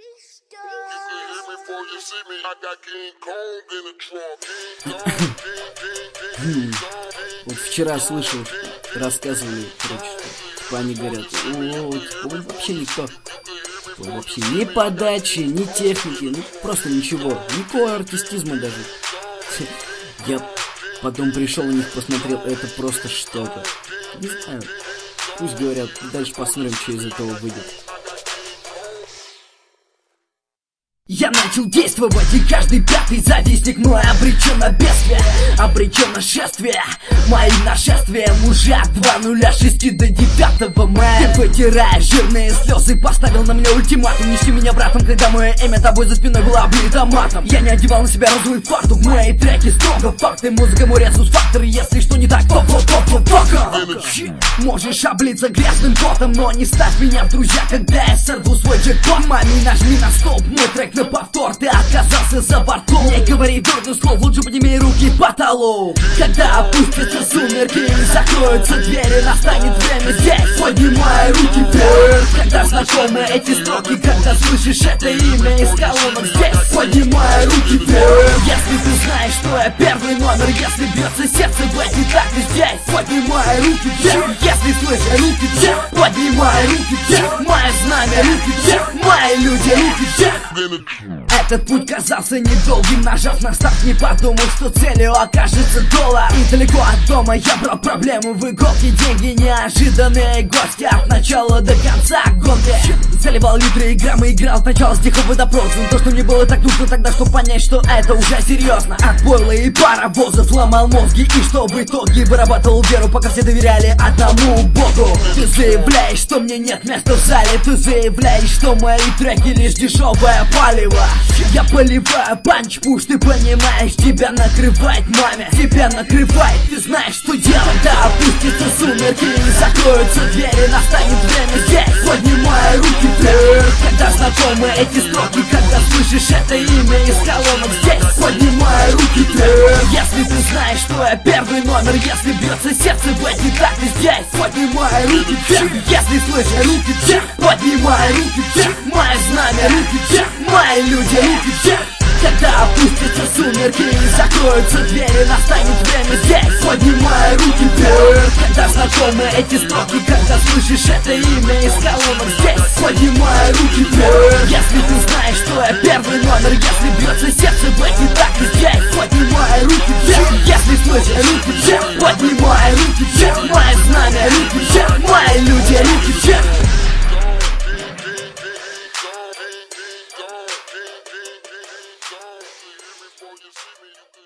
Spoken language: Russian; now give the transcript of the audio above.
Вот вчера слышал, рассказывали, короче, что они говорят, он вообще никто. Он вообще ни подачи, ни техники, ну просто ничего. Никакого артистизма даже. Я потом пришел у них, посмотрел, это просто что-то. Не знаю. Пусть говорят, дальше посмотрим, что из этого выйдет. Я начал действовать, и каждый пятый завистник мой обречен на бедствие, обречен на шествие. Мои нашествия мужа 2.06 до 9 мая. Ты, вытирая жирные слезы, поставил на меня ультиматум: неси меня братом, когда мое имя тобой за спиной было облито матом. Я не одевал на себя розовый фартук, мои треки строго факты. Музыка мой резус фактор, если что не так, то можешь облиться грязным потом, но не ставь меня в друзья, когда я сорву свой джекпот. Маме, нажми на стоп, мой трек на повтор, ты оказался за бортом. Не говори дурных слов, лучше подними руки в потолок. Когда опустятся сумерки и закроются двери, настанет время здесь. Поднимай руки вверх, когда знакомы эти строки, когда слышишь это имя из колонок здесь. Поднимай руки вверх, если ты знаешь, что я первый номер, если бьется сердце в эти такты здесь. Поднимай руки вверх, если слышишь руки вверх. Поднимай руки вверх, мое знамя, руки вверх, мои люди, руки вверх. Этот путь казался недолгим, нажав на старт, не подумал, что целью окажется доллар. И далеко от дома я брал проблему в иголке, деньги неожиданные гости от начала до конца гонки. Заливал литры и граммы, играл сначала стихов водопросом. То, что мне было так нужно тогда, чтобы понять, что это уже серьезно. От бойла и паровозов ломал мозги, и что в итоге вырабатывал веру, пока все доверяли одному богу. Ты заявляешь, что мне нет места в зале, ты заявляешь, что мои треки лишь дешевое палево. Я поливаю панч-пуш, ты понимаешь, тебя накрывает маме, тебя накрывает, ты знаешь, что делать. Да, опустятся сумерки и закроются двери, настанет время здесь. Поднимай руки вверх, когда знакомы эти строки, когда слышишь это имя из колонок здесь. Поднимай руки вверх, если ты знаешь, что я первый номер, если бьется сердце в эти такты здесь. Поднимай руки вверх, если слышишь руки вверх. Поднимай руки вверх, мое знамя, руки вверх, мои люди, руки вверх. Когда опустятся сумерки и закроются двери, настанет время здесь. Поднимай руки вверх, когда знакомы эти строки, когда слышишь это имя из колонок здесь. Поднимай руки вверх, если ты знаешь, что я первый номер, если бьется сердце в эти такты здесь. Поднимай руки вверх, если слышишь руки вверх. Поднимай руки вверх, мое знамя, руки вверх, мои люди, руки вверх. Before you see me, you